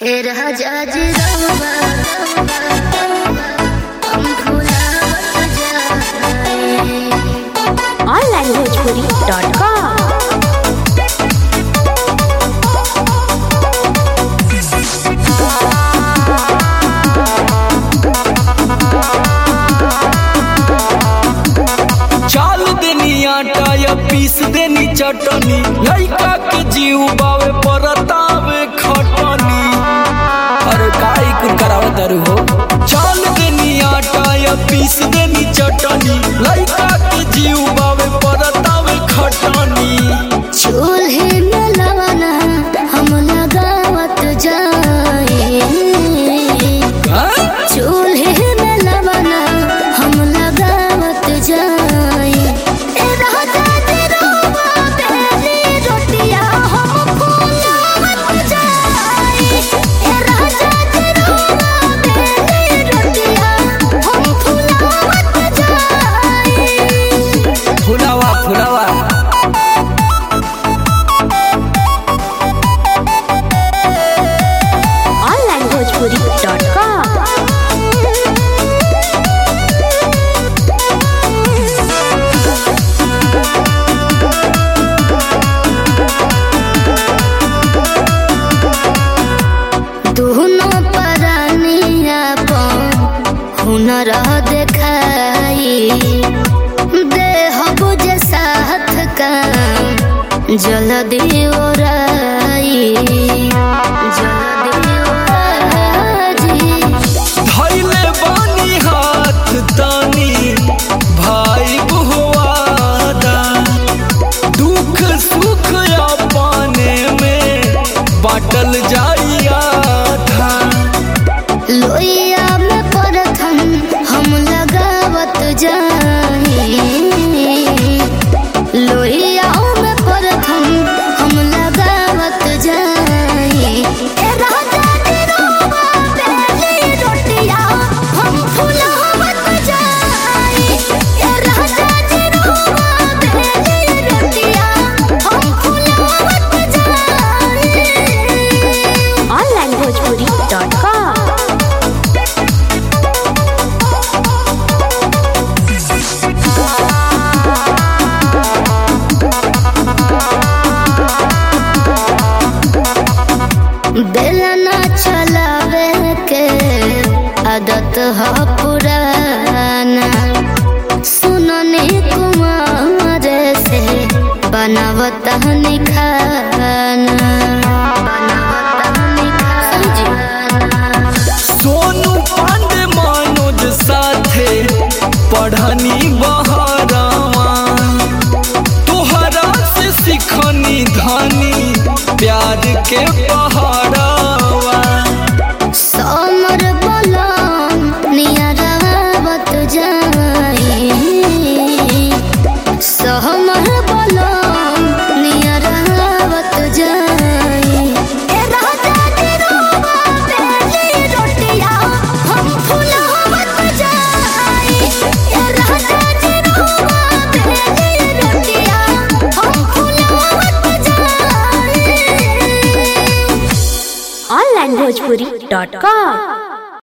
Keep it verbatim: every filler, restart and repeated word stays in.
हे राजा जी रवा हम भुलावत जाए ऑनलाइन भोजपुरी डॉट कॉम। चाल देनी आटा या पीस देनी चटनी, लइका के जीव बावे परतावे खटनी। अरे काई कुल करावत अरु हो। चाल देनी आटा या पीस देनी चटनी, लइका के जीव बावे परतावे खटनी। चूल्हे में लवना हम लगावत जाए, चूल्हे में लवना हम लगावत जाए। ए राजा जी रवा बेली रोटियां हम फुलावत जाए, ए राजा जी रवा बेली रोटियां हम फुलावत जाए। फुलावा फुलावा ऑनलाइन भोजपुरी डॉट कॉम। दोनों परानिया पर हुनर देखाई, देह बुझे साथ का जल्दी ओराई, जल्दी ओराई। धैले बानी हाथ तानी भाई बुहवादा, दुख सुख अपने में बाटल जाइया था। लोइया में प्रथम हम लगावत जाए, लोइया में प्रथम हम लगावत जाए। ए राजा जी रवा बेली रोटियां हम फुलावत जाए, ए राजा जी रवा बेली रोटियां हम फुलावत जाए। Online Bhojpuri dot com. बेलना चलावे के आदत ह पुराना, सुनने कुमार से बनावत हनी खाना, बनावत हनी खाना। सोनू पांडे मनोज साथे पढ़नी बहरावा, तोहरा से सिखनी धनी प्यार के पहाड़ावा। समर बलम नियरावत जाए, समर बलम नियरावत जाए। ए राजा जी रवा बेली रोटियां हम फुलावत जाए, ए राजा जी रवा बेली रोटियां हम फुलावत जाए। Online Bhojpuri dot com.